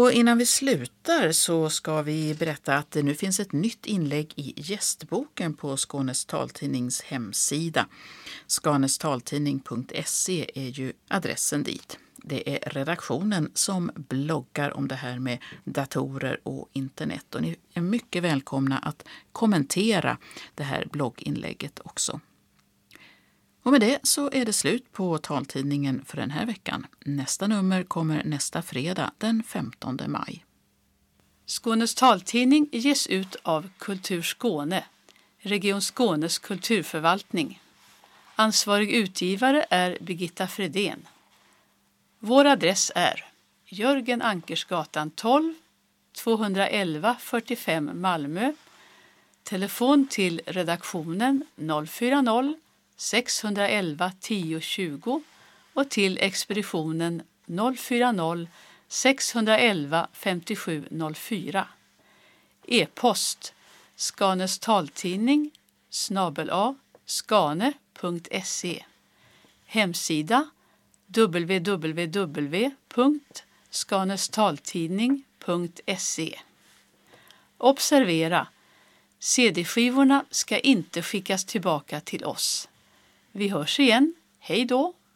Och innan vi slutar så ska vi berätta att det nu finns ett nytt inlägg i gästboken på Skånes taltidnings hemsida. Skanestaltidning.se är ju adressen dit. Det är redaktionen som bloggar om det här med datorer och internet. Och ni är mycket välkomna att kommentera det här blogginlägget också. Och med det så är det slut på taltidningen för den här veckan. Nästa nummer kommer nästa fredag den 15 maj. Skånes taltidning ges ut av Kultur Skåne, Region Skånes kulturförvaltning. Ansvarig utgivare är Birgitta Fredén. Vår adress är Jörgen Ankersgatan 12, 211 45 Malmö. Telefon till redaktionen 040 611 1020 och till expeditionen 040 611 5704. E-post skanestaltidning@skane.se. Hemsida www.skanestaltidning.se. Observera! CD-skivorna ska inte skickas tillbaka till oss. Vi hörs igen. Hej då!